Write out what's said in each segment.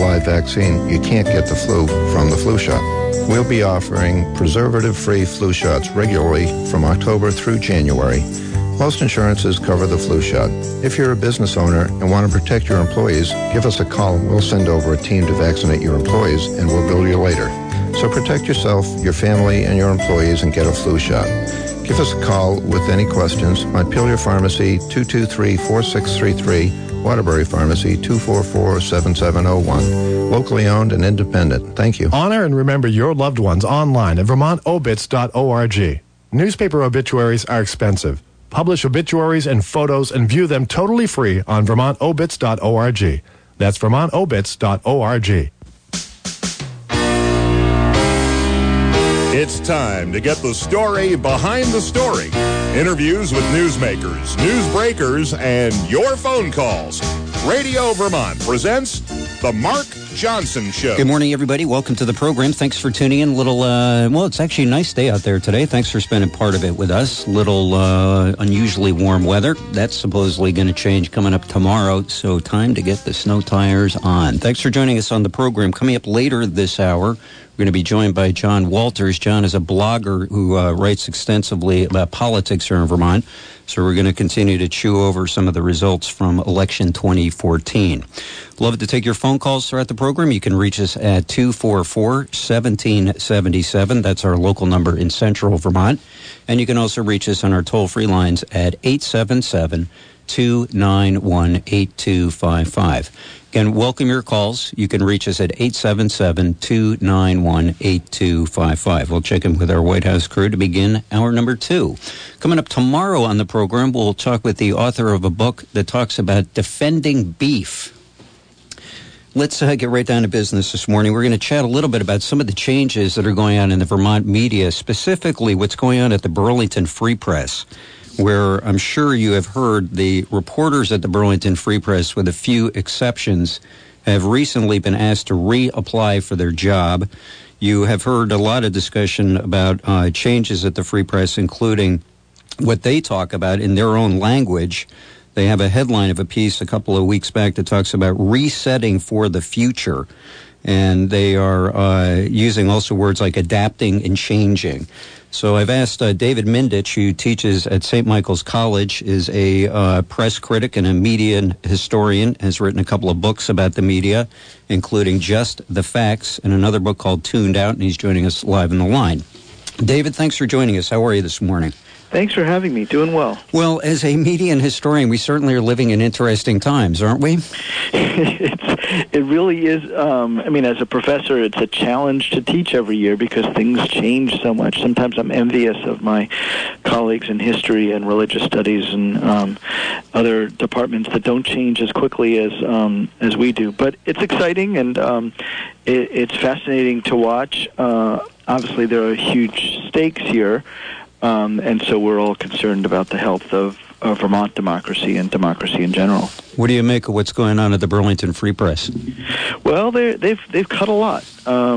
live vaccine, you can't get the flu from the flu shot. We'll be offering preservative-free flu shots regularly from October through January. Most insurances cover the flu shot. If you're a business owner and want to protect your employees, give us a call. We'll send over a team to vaccinate your employees, and we'll bill you later. So protect yourself, your family, and your employees and get a flu shot. Give us a call with any questions. Montpelier Pharmacy, 223-4633. Waterbury Pharmacy, 244-7701. Locally owned and independent. Thank you. Honor and remember your loved ones online at vermontobits.org. Newspaper obituaries are expensive. Publish obituaries and photos and view them totally free on vermontobits.org. That's vermontobits.org. It's time to get the story behind the story. Interviews with newsmakers, newsbreakers, and your phone calls. Radio Vermont presents The Mark Johnson Show. Good morning, everybody. Welcome to the program. Thanks for tuning in. It's actually a nice day out there today. Thanks for spending part of it with us. Unusually warm weather. That's supposedly going to change coming up tomorrow, so time to get the snow tires on. Thanks for joining us on the program. Coming up later this hour, we're going to be joined by John Walters. John is a blogger who writes extensively about politics here in Vermont. So we're going to continue to chew over some of the results from election 2014. Love to take your phone calls throughout the program. You can reach us at 244-1777. That's our local number in central Vermont. And you can also reach us on our toll-free lines at 877-291-8255. Again, welcome your calls. You can reach us at 877-291-8255. We'll check in with our White House crew to begin hour number 2. Coming up tomorrow on the program, we'll talk with the author of a book that talks about defending beef. Let's get right down to business this morning. We're going to chat a little bit about some of the changes that are going on in the Vermont media, specifically what's going on at the Burlington Free Press, where I'm sure you have heard the reporters at the Burlington Free Press, with a few exceptions, have recently been asked to reapply for their job. You have heard a lot of discussion about changes at the Free Press, including what they talk about in their own language. They have a headline of a piece a couple of weeks back that talks about resetting for the future. And they are using also words like adapting and changing. So I've asked David Mindich, who teaches at St. Michael's College, is a press critic and a media historian, has written a couple of books about the media, including Just the Facts and another book called Tuned Out, and he's joining us live on the line. David, thanks for joining us. How are you this morning? Thanks for having me. Doing well. Well, as a media historian, we certainly are living in interesting times, aren't we? It really is. As a professor, it's a challenge to teach every year because things change so much. Sometimes I'm envious of my colleagues in history and religious studies and other departments that don't change as quickly as we do. But it's exciting, and it's fascinating to watch. Obviously, there are huge stakes here. And so we're all concerned about the health of Vermont democracy and democracy in general. What do you make of what's going on at the Burlington Free Press? Well, they've cut a lot. Let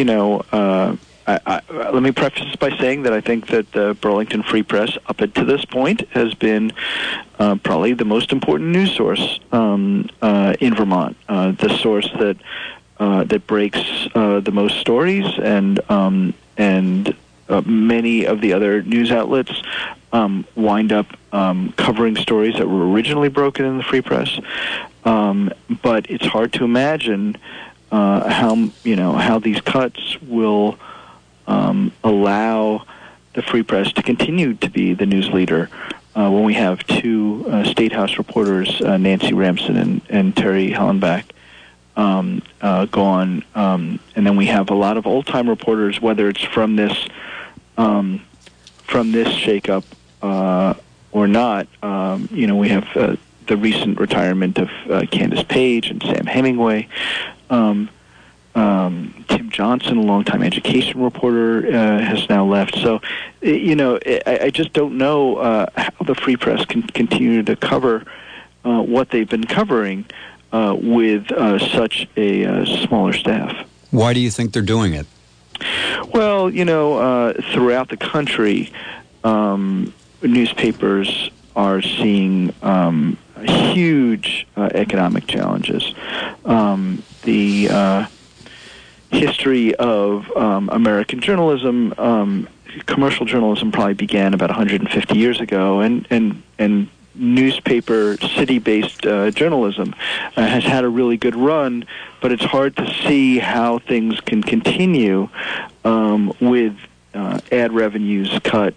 me preface this by saying that I think that the Burlington Free Press, up to this point, has been probably the most important news source in Vermont. The source that breaks the most stories and many of the other news outlets wind up covering stories that were originally broken in the Free Press. But it's hard to imagine how these cuts will allow the Free Press to continue to be the news leader when we have two State House reporters, Nancy Ramsden and Terry Hallenbach, gone, and then we have a lot of old-time reporters, whether it's from this shakeup or not. We have the recent retirement of Candace Page and Sam Hemingway. Tim Johnson, a longtime education reporter, has now left. So, I just don't know how the Free Press can continue to cover what they've been covering with such a smaller staff. Why do you think they're doing it? Well, throughout the country, newspapers are seeing huge economic challenges. The history of American journalism, commercial journalism probably began about 150 years ago, and newspaper, city-based journalism has had a really good run, but it's hard to see how things can continue with ad revenues cut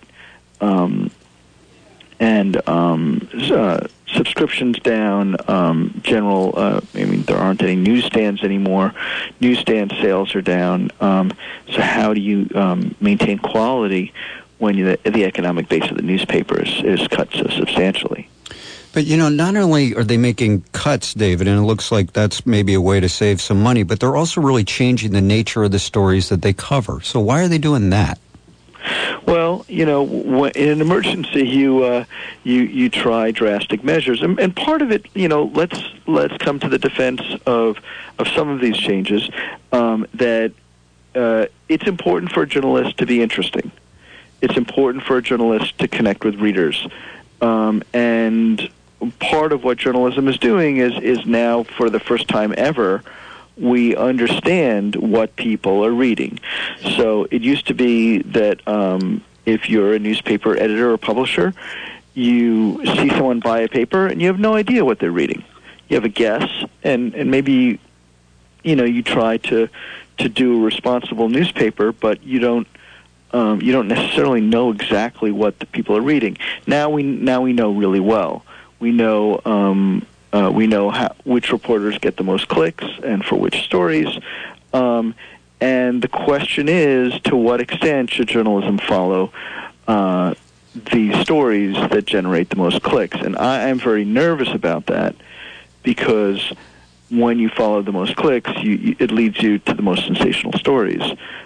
and subscriptions down, there aren't any newsstands anymore. Newsstand sales are down. So how do you maintain quality when the economic base of the newspaper is cut so substantially? But, not only are they making cuts, David, and it looks like that's maybe a way to save some money, but they're also really changing the nature of the stories that they cover. So why are they doing that? Well, in an emergency, you try drastic measures, and part of it, let's come to the defense of some of these changes. That it's important for a journalist to be interesting. It's important for a journalist to connect with readers, and part of what journalism is doing is now, for the first time ever, we understand what people are reading. So it used to be that if you're a newspaper editor or publisher, you see someone buy a paper and you have no idea what they're reading. You have a guess, and maybe you try to do a responsible newspaper, but you don't necessarily know exactly what the people are reading. Now we know really well. We know which reporters get the most clicks and for which stories. And the question is, to what extent should journalism follow the stories that generate the most clicks? And I am very nervous about that, because when you follow the most clicks, it leads you to the most sensational stories.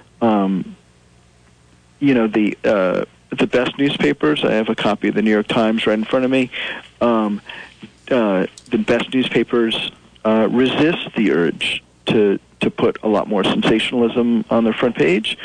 The best newspapers, I have a copy of the New York Times right in front of me. The best newspapers resist the urge to put a lot more sensationalism on their front page,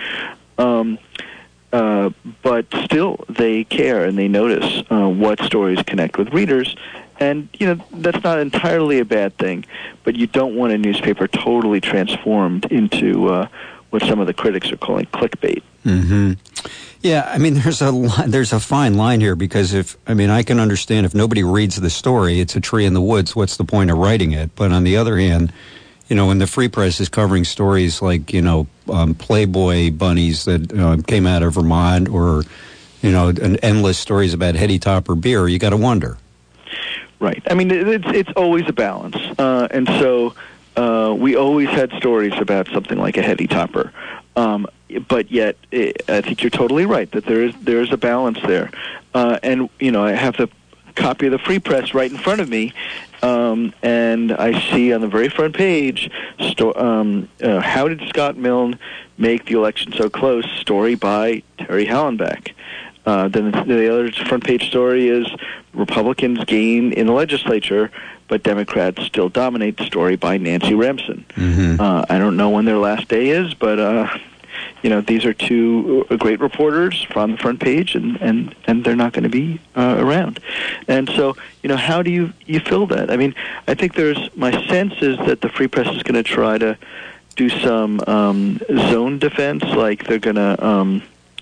but still they care and they notice what stories connect with readers, and that's not entirely a bad thing, but you don't want a newspaper totally transformed into what some of the critics are calling clickbait. Mm-hmm. Yeah, there's a fine line here, because I can understand if nobody reads the story, it's a tree in the woods, what's the point of writing it? But on the other hand, when the Free Press is covering stories like, Playboy bunnies that came out of Vermont, or, endless stories about Heady Topper beer, you got to wonder. Right. It's always a balance. And so we always had stories about something like a Heady Topper. But yet, I think you're totally right that there is a balance there. And I have the copy of the Free Press right in front of me, and I see on the very front page, how did Scott Milne make the election so close? Story by Terry Hallenbeck. Then the other front page story is Republicans gain in the legislature, but Democrats still dominate. Story by Nancy Remsen. Mm-hmm. I don't know when their last day is, but these are two great reporters from the front page, and they're not going to be around. And so, how do you fill that? I think my sense is that the Free Press is going to try to do some zone defense, like they're going to,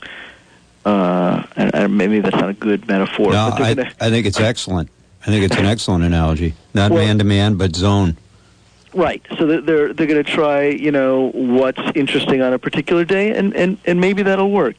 and maybe that's not a good metaphor. No, but I think it's excellent. I think it's an excellent analogy. Not man-to-man, but zone. Right. So they're going to try, what's interesting on a particular day, and maybe that'll work.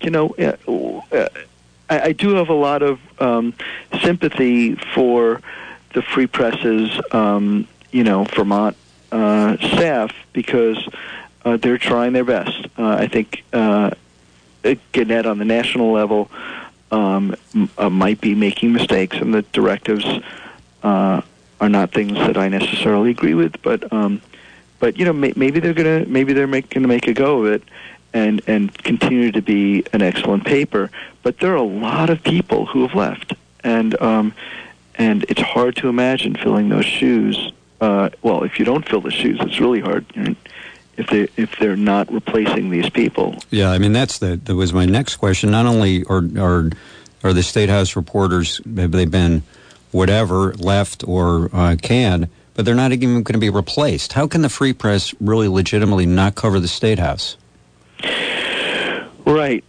I do have a lot of sympathy for the Free Press's, Vermont staff, because they're trying their best. I think Gannett on the national level might be making mistakes, and the directives are not things that I necessarily agree with, but maybe they're gonna make a go of it and continue to be an excellent paper. But there are a lot of people who have left, and it's hard to imagine filling those shoes. Well, if you don't fill the shoes, it's really hard. If they're not replacing these people. Yeah, that was my next question. Not only are the State House reporters, have they been whatever, left or canned, but they're not even going to be replaced. How can the Free Press really legitimately not cover the State House? Right.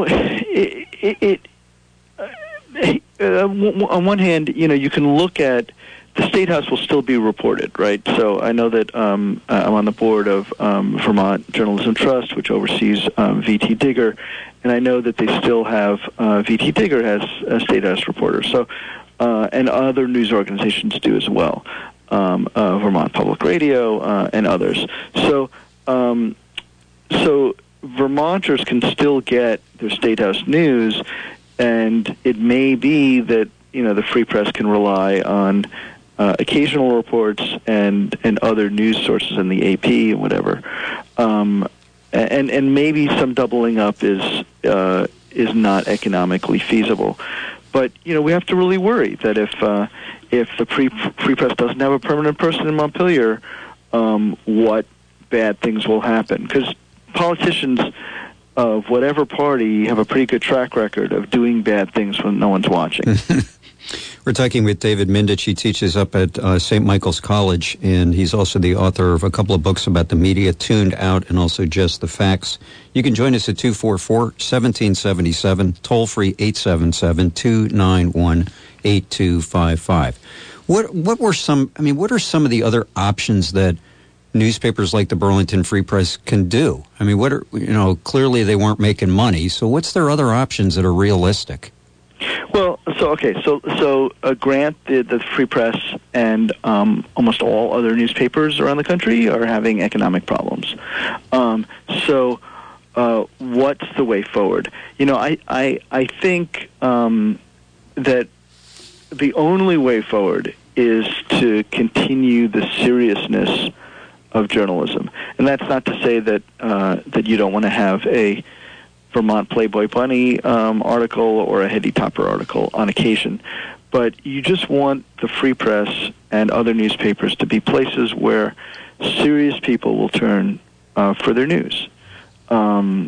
On one hand, you can look at the State House will still be reported, right? So I know that I'm on the board of Vermont Journalism Trust, which oversees VT Digger, and I know that they still have VT Digger has a State House reporter. So and other news organizations do as well, Vermont Public Radio and others. So Vermonters can still get their State House news, and it may be that the Free Press can rely on occasional reports and other news sources in the AP and whatever, and maybe some doubling up is not economically feasible. But we have to really worry that if the Free Press doesn't have a permanent person in Montpelier, what bad things will happen? Because politicians of whatever party have a pretty good track record of doing bad things when no one's watching. We're talking with David Mindich. He teaches up at St. Michael's College, and he's also the author of a couple of books about the media, Tuned Out and also Just the Facts. You can join us at 244-1777, toll-free 877-291-8255. What are some of the other options that newspapers like the Burlington Free Press can do? I mean, clearly they weren't making money, so what's their other options that are realistic? Well, so Grant, the Free Press, and almost all other newspapers around the country are having economic problems. What's the way forward? I think that the only way forward is to continue the seriousness of journalism, and that's not to say that you don't want to have a Vermont Playboy Bunny article or a Heady Topper article on occasion. But you just want the Free Press and other newspapers to be places where serious people will turn for their news. I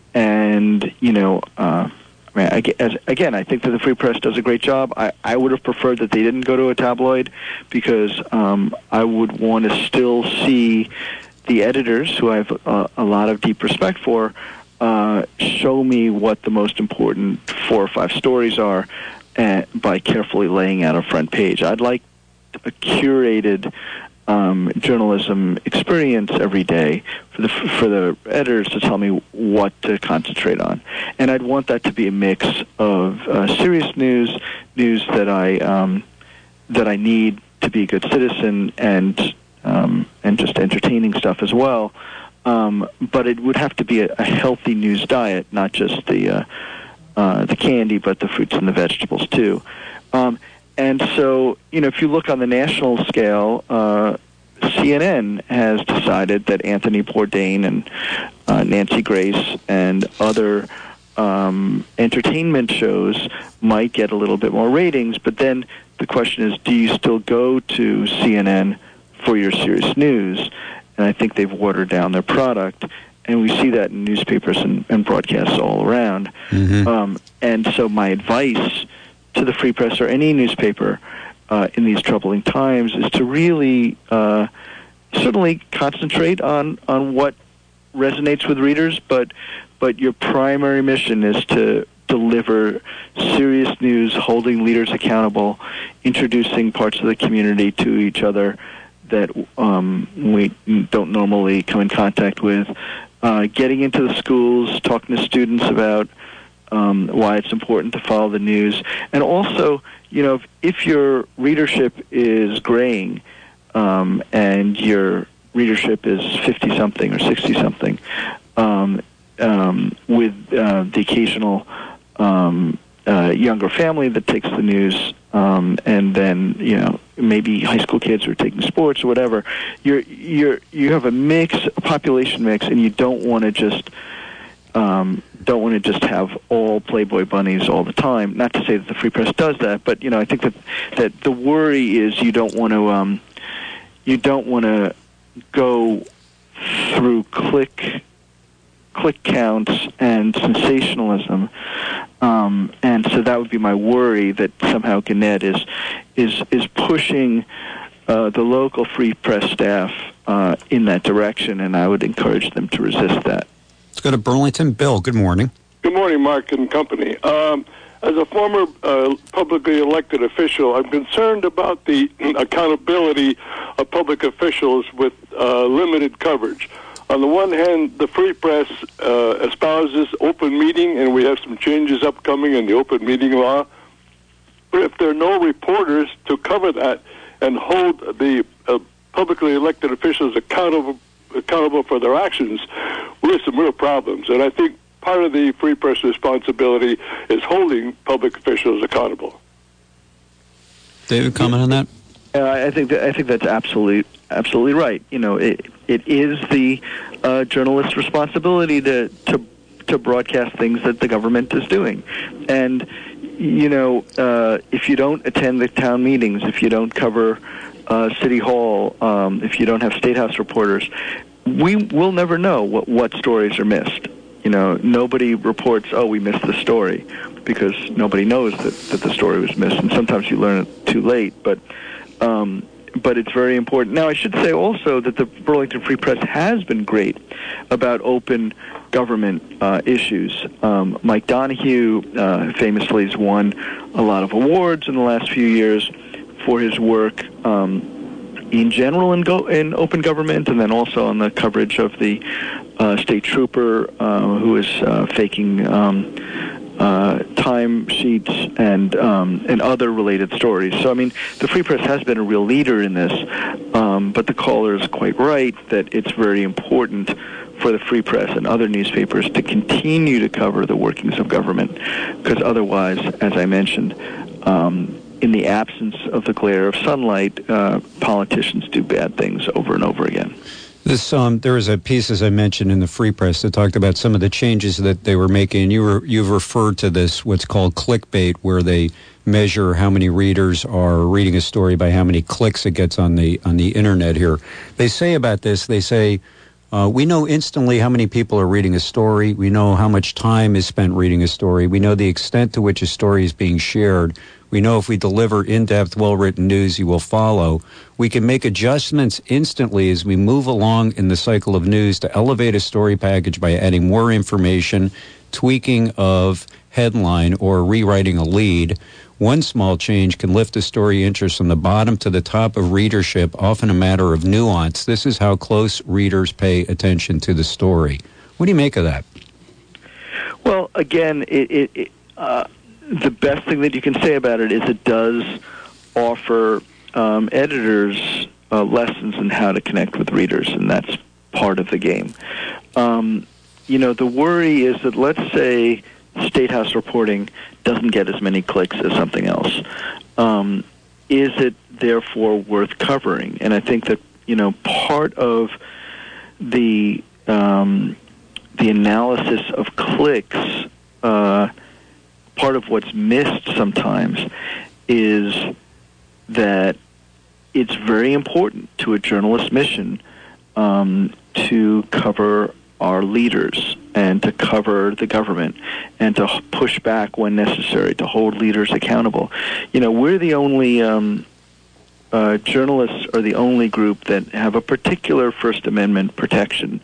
think that the Free Press does a great job. I would have preferred that they didn't go to a tabloid because I would want to still see the editors, who I have a lot of deep respect for, show me what the most important 4 or 5 stories are by carefully laying out a front page. I'd like a curated journalism experience every day for the editors to tell me what to concentrate on, and I'd want that to be a mix of serious news that I need to be a good citizen, and just entertaining stuff as well. But it would have to be a healthy news diet, not just the candy, but the fruits and the vegetables too. And so, if you look on the national scale, CNN has decided that Anthony Bourdain and Nancy Grace and other entertainment shows might get a little bit more ratings. But then the question is, do you still go to CNN for your serious news? And I think they've watered down their product, and we see that in newspapers and broadcasts all around. Mm-hmm. And so my advice to the Free Press or any newspaper in these troubling times is to really certainly concentrate on what resonates with readers, but your primary mission is to deliver serious news, holding leaders accountable, introducing parts of the community to each other that we don't normally come in contact with, getting into the schools, talking to students about why it's important to follow the news. And also, if your readership is graying and your readership is 50-something or 60-something, with the occasional younger family that takes the news, and then maybe high school kids who are taking sports or whatever, you have a population mix, and you don't want to just have all Playboy bunnies all the time. Not to say that the Free Press does that, but I think that the worry is you don't want to go through click counts and sensationalism, and so that would be my worry, that somehow Gannett is pushing the local free press staff in that direction, and I would encourage them to resist that. Let's go to Burlington. Bill, good morning. Good morning, Mark and company. As a former publicly elected official, I'm concerned about the accountability of public officials with limited coverage. On the one hand, the free press espouses open meeting, and we have some changes upcoming in the open meeting law. But if there are no reporters to cover that and hold the publicly elected officials accountable for their actions, we have some real problems. And I think part of the free press responsibility is holding public officials accountable. David, comment on that? I think that's absolutely right. You know, it is the journalist's responsibility to broadcast things that the government is doing, and you know, if you don't attend the town meetings, if you don't cover City Hall, if you don't have State House reporters, we will never know what stories are missed. You know, nobody reports, oh, we missed the story, because nobody knows that the story was missed, and sometimes you learn it too late, but it's very important. Now, I should say also that the Burlington Free Press has been great about open government issues. Mike Donahue famously has won a lot of awards in the last few years for his work in general in open government, and then also on the coverage of the state trooper who is faking time sheets and other related stories. So, I mean, the Free Press has been a real leader in this, but the caller is quite right that it's very important for the Free Press and other newspapers to continue to cover the workings of government, because otherwise, as I mentioned, in the absence of the glare of sunlight, politicians do bad things over and over again. There was a piece, as I mentioned, in the Free Press that talked about some of the changes that they were making. You've referred to this, what's called clickbait, where they measure how many readers are reading a story by how many clicks it gets on the internet here. They say about this, they say, we know instantly how many people are reading a story. We know how much time is spent reading a story. We know the extent to which a story is being shared. We know if we deliver in-depth, well-written news, you will follow. We can make adjustments instantly as we move along in the cycle of news to elevate a story package by adding more information, tweaking of headline, or rewriting a lead. One small change can lift a story interest from the bottom to the top of readership, often a matter of nuance. This is how close readers pay attention to the story. What do you make of that? Well, again, the best thing that you can say about it is it does offer editors lessons in how to connect with readers, and that's part of the game. You know, the worry is that, let's say, State House reporting doesn't get as many clicks as something else. Is it therefore worth covering? And I think that, you know, part of the analysis of clicks, part of what's missed sometimes is that it's very important to a journalist's mission to cover our leaders and to cover the government and to push back when necessary, to hold leaders accountable. You know, we're the only journalists are the only group that have a particular First Amendment protection.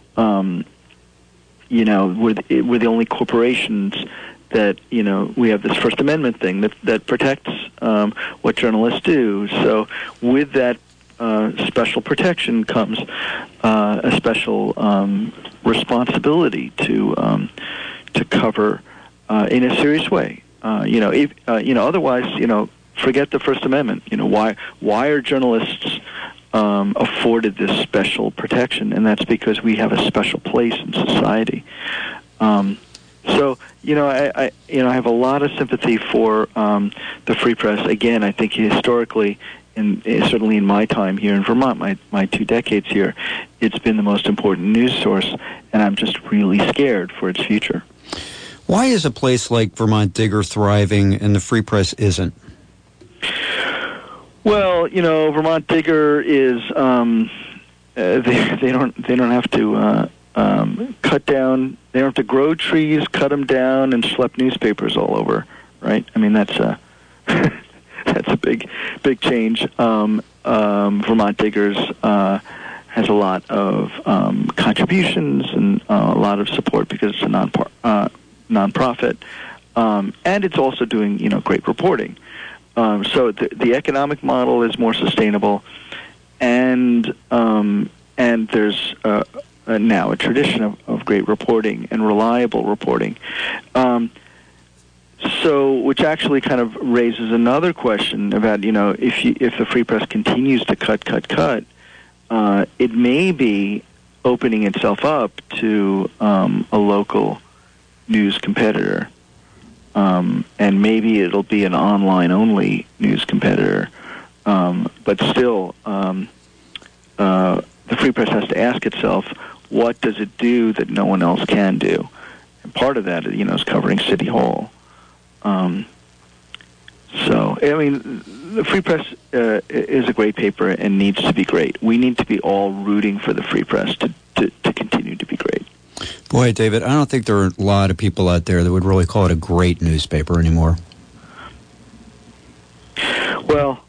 You know, we're the only corporations that, you know, we have this First Amendment thing that protects what journalists do. So with that special protection comes a special responsibility to cover in a serious way. You know, if otherwise, you know, forget the First Amendment. You know, why are journalists afforded this special protection? And that's because we have a special place in society. So, you know, I have a lot of sympathy for the Free Press. Again, I think historically, and certainly in my time here in Vermont, my 2 decades here, it's been the most important news source, and I'm just really scared for its future. Why is a place like Vermont Digger thriving and the Free Press isn't? Well, you know, Vermont Digger is they don't have to cut down. They don't have to grow trees, cut them down, and schlep newspapers all over. Right? I mean, that's a big change. Vermont Diggers has a lot of contributions and a lot of support because it's a nonprofit, and it's also doing great reporting. So the economic model is more sustainable, and there's now a tradition of great reporting and reliable reporting. So, which actually kind of raises another question about if the Free Press continues to cut, it may be opening itself up to a local news competitor, and maybe it'll be an online-only news competitor. But still, the Free Press has to ask itself, what does it do that no one else can do? And part of that, is covering City Hall. So, I mean, the Free Press is a great paper and needs to be great. We need to be all rooting for the Free Press to continue to be great. Boy, David, I don't think there are a lot of people out there that would really call it a great newspaper anymore. Well,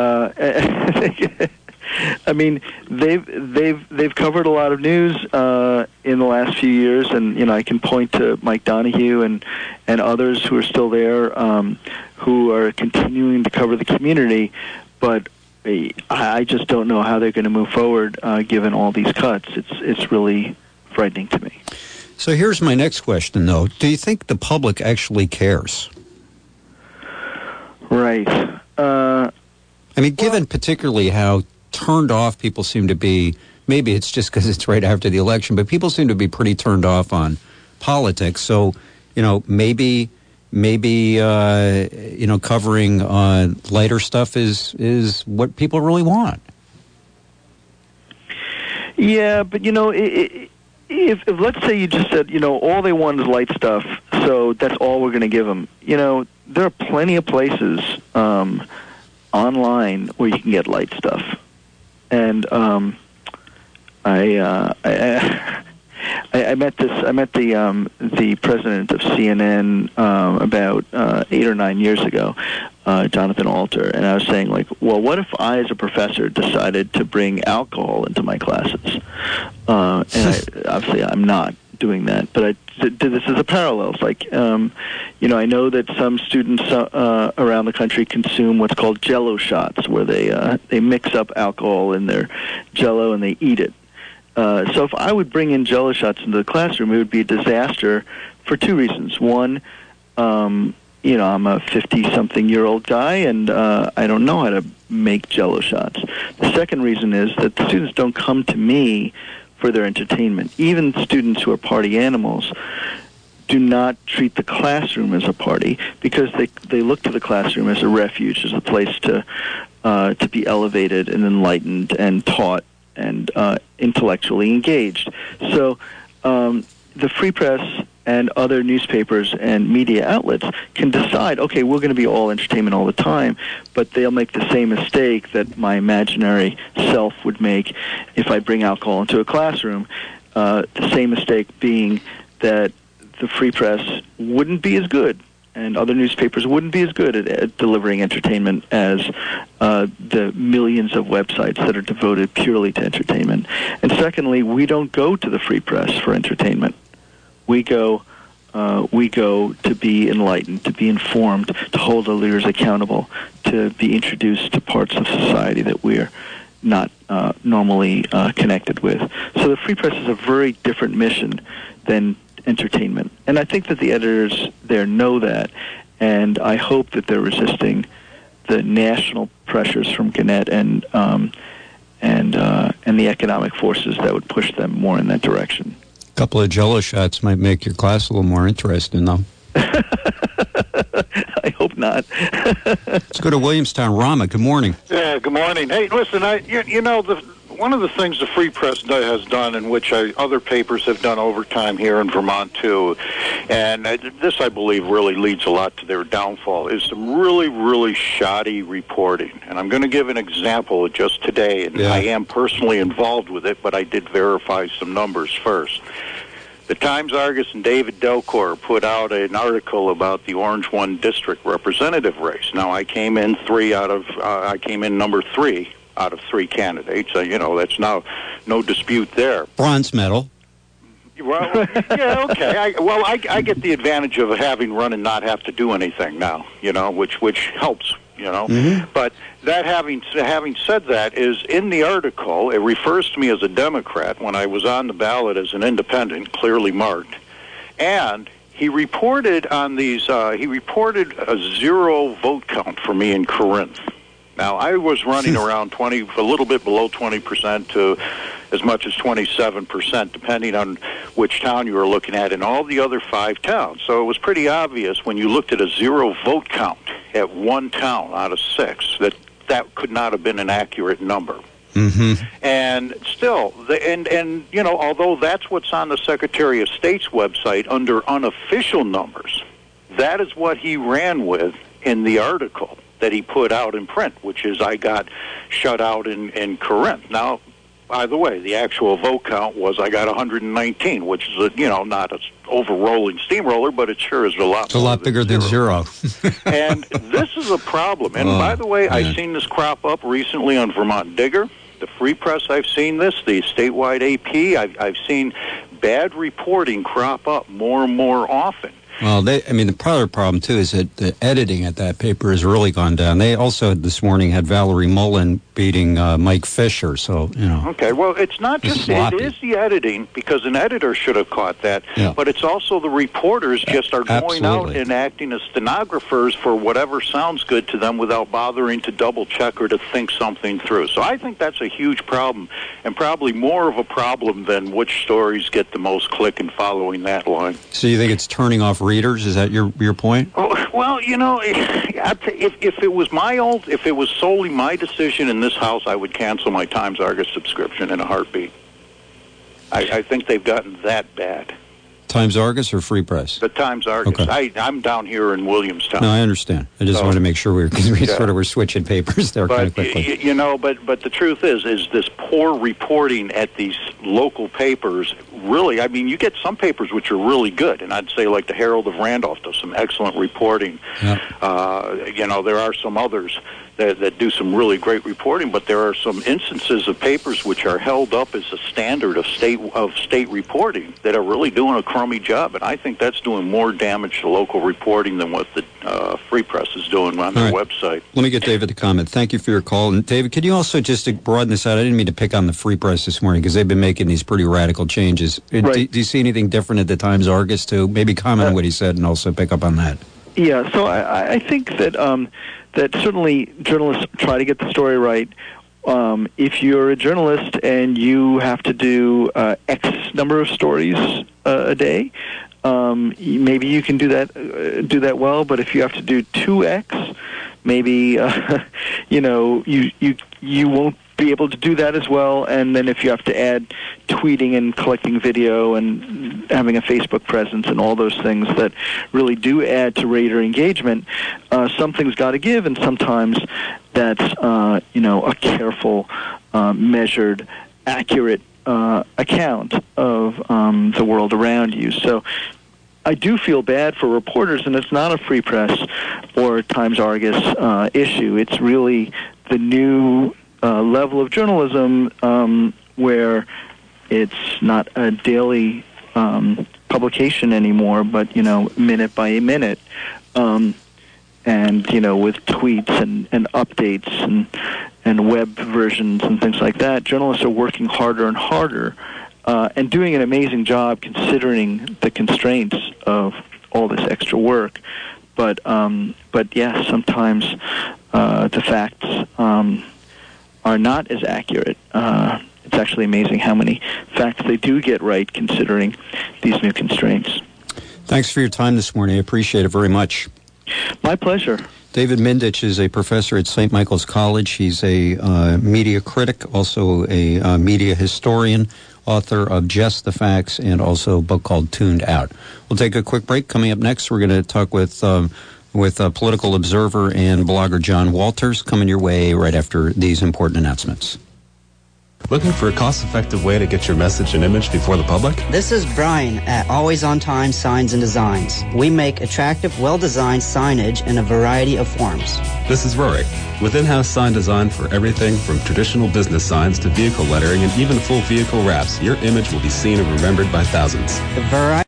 I mean, they've covered a lot of news in the last few years, and I can point to Mike Donahue and others who are still there, who are continuing to cover the community. But I just don't know how they're going to move forward given all these cuts. It's really frightening to me. So here's my next question, though: do you think the public actually cares? Right. I mean, given particularly how turned off people seem to be, maybe it's just because it's right after the election, but people seem to be pretty turned off on politics. So, maybe covering lighter stuff is what people really want. Yeah, but if let's say you just said all they want is light stuff, so that's all we're going to give them. There are plenty of places online where you can get light stuff. And I met the president of CNN about 8 or 9 years ago, Jonathan Alter, and I was saying, well, what if I, as a professor, decided to bring alcohol into my classes? And obviously I'm not doing that, but I did this as a parallel. It's I know that some students around the country consume what's called Jell-O shots, where they mix up alcohol in their Jell-O and they eat it. So if I would bring in Jell-O shots into the classroom, it would be a disaster for two reasons. One, I'm a 50-something-year-old guy, and I don't know how to make Jell-O shots. The second reason is that the students don't come to me for their entertainment. Even students who are party animals do not treat the classroom as a party, because they look to the classroom as a refuge, as a place to be elevated and enlightened and taught and intellectually engaged. So the Free Press and other newspapers and media outlets can decide, okay, we're going to be all entertainment all the time, but they'll make the same mistake that my imaginary self would make if I bring alcohol into a classroom, the same mistake being that the Free Press wouldn't be as good and other newspapers wouldn't be as good at delivering entertainment as the millions of websites that are devoted purely to entertainment. And secondly, we don't go to the Free Press for entertainment. We go to be enlightened, to be informed, to hold our leaders accountable, to be introduced to parts of society that we're not normally connected with. So the Free Press is a very different mission than entertainment. And I think that the editors there know that, and I hope that they're resisting the national pressures from Gannett and the economic forces that would push them more in that direction. A couple of Jell-O shots might make your class a little more interesting, though. I hope not. Let's go to Williamstown. Rama, good morning. Yeah, good morning. Hey, listen, one of the things the Free Press has done, and which other papers have done over time here in Vermont too, and this I believe really leads a lot to their downfall, is some really, really shoddy reporting. And I'm going to give an example just today, and I am personally involved with it, but I did verify some numbers first. The Times-Argus and David Delcor put out an article about the Orange 1 district representative race. Now, I came in number 3 out of 3 candidates. That's now no dispute there. Bronze medal. Well, yeah, okay. I get the advantage of having run and not have to do anything now, which helps, Mm-hmm. But that having said that, is in the article, it refers to me as a Democrat when I was on the ballot as an independent, clearly marked, and he reported on these. He reported a 0 vote count for me in Corinth. Now, I was running around a little bit below 20% to as much as 27%, depending on which town you were looking at in all the other 5 towns. So it was pretty obvious when you looked at a 0 vote count at one town out of 6 that could not have been an accurate number. Mm-hmm. And still, although that's what's on the Secretary of State's website under unofficial numbers, that is what he ran with in the article that he put out in print, which is I got shut out in Corinth. Now, by the way, the actual vote count was I got 119, which is not an over-rolling steamroller, but it sure is a lot. It's a lot bigger than 0. And this is a problem. And by the way, I've seen this crop up recently on Vermont Digger, the Free Press. I've seen this, the statewide AP. I've seen bad reporting crop up more and more often. Well, the other problem, too, is that the editing at that paper has really gone down. They also, this morning, had Valerie Mullen beating Mike Fisher, so, Okay, well, it's not just, it is the editing, because an editor should have caught that, but it's also the reporters just are going out and acting as stenographers for whatever sounds good to them without bothering to double-check or to think something through. So I think that's a huge problem, and probably more of a problem than which stories get the most click and following that line. So you think it's turning off readers? Is that your point? Well, if it was solely my decision in this house, I would cancel my Times-Argus subscription in a heartbeat. I think they've gotten that bad. Times-Argus or Free Press? The Times-Argus. Okay. I'm down here in Williamstown. No, I understand. I just wanted to make sure because we sort of were switching papers there kind of quickly. But the truth is this poor reporting at these local papers. Really, you get some papers which are really good, and I'd say like the Herald of Randolph does some excellent reporting. Yeah. There are some others that do some really great reporting, but there are some instances of papers which are held up as a standard of state reporting that are really doing a crummy job, and I think that's doing more damage to local reporting than what the Free Press is doing on their website. Let me get David to comment. Thank you for your call. And David, could you also just broaden this out? I didn't mean to pick on the Free Press this morning because they've been making these pretty radical changes. Right. Do you see anything different at the Times-Argus too? Maybe comment on what he said and also pick up on that. Yeah, so I think that that certainly journalists try to get the story right. If you're a journalist and you have to do X number of stories a day, maybe you can do that well. But if you have to do 2X, maybe you won't be able to do that as well. And then if you have to add tweeting and collecting video and having a Facebook presence and all those things that really do add to reader engagement, something's got to give, and sometimes that's a careful, measured, accurate account of the world around you. So I do feel bad for reporters, and it's not a Free Press or Times-Argus issue. It's really the new level of journalism where it's not a daily publication anymore, but minute by minute, and with tweets and updates and web versions and things like that. Journalists are working harder and harder and doing an amazing job considering the constraints of all this extra work. But yes, sometimes the facts are not as accurate. It's actually amazing how many facts they do get right considering these new constraints. Thanks for your time this morning. I appreciate it very much. My pleasure. David Mindich is a professor at St. Michael's College. He's a media critic, also a media historian, author of Just the Facts, and also a book called Tuned Out. We'll take a quick break. Coming up next, we're going to talk with political observer and blogger John Walters, coming your way right after these important announcements. Looking for a cost-effective way to get your message and image before the public? This is Brian at Always On Time Signs and Designs. We make attractive, well-designed signage in a variety of forms. This is Rory, with in-house sign design for everything from traditional business signs to vehicle lettering and even full vehicle wraps. Your image will be seen and remembered by thousands. The variety